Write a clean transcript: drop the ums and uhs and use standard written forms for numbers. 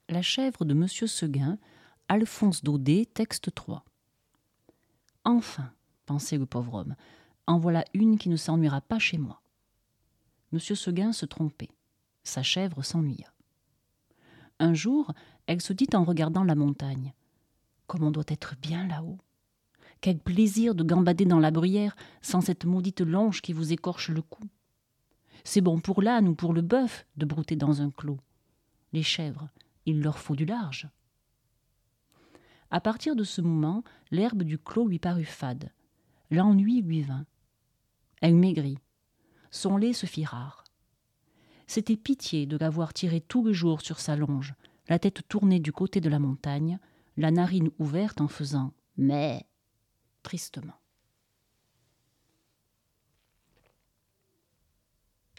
La chèvre de Monsieur Seguin, Alphonse Daudet, texte 3. Enfin, pensait le pauvre homme, en voilà une qui ne s'ennuiera pas chez moi. Monsieur Seguin se trompait. Sa chèvre s'ennuya. Un jour, elle se dit en regardant la montagne: comme on doit être bien là-haut. Quel plaisir de gambader dans la bruyère sans cette maudite longe qui vous écorche le cou. C'est bon pour l'âne ou pour le bœuf de brouter dans un clos. Les chèvres, il leur faut du large. À partir de ce moment, l'herbe du clos lui parut fade. L'ennui lui vint. Elle maigrit. Son lait se fit rare. C'était pitié de la voir tirer tout le jour sur sa longe, la tête tournée du côté de la montagne, la narine ouverte en faisant « mais » tristement.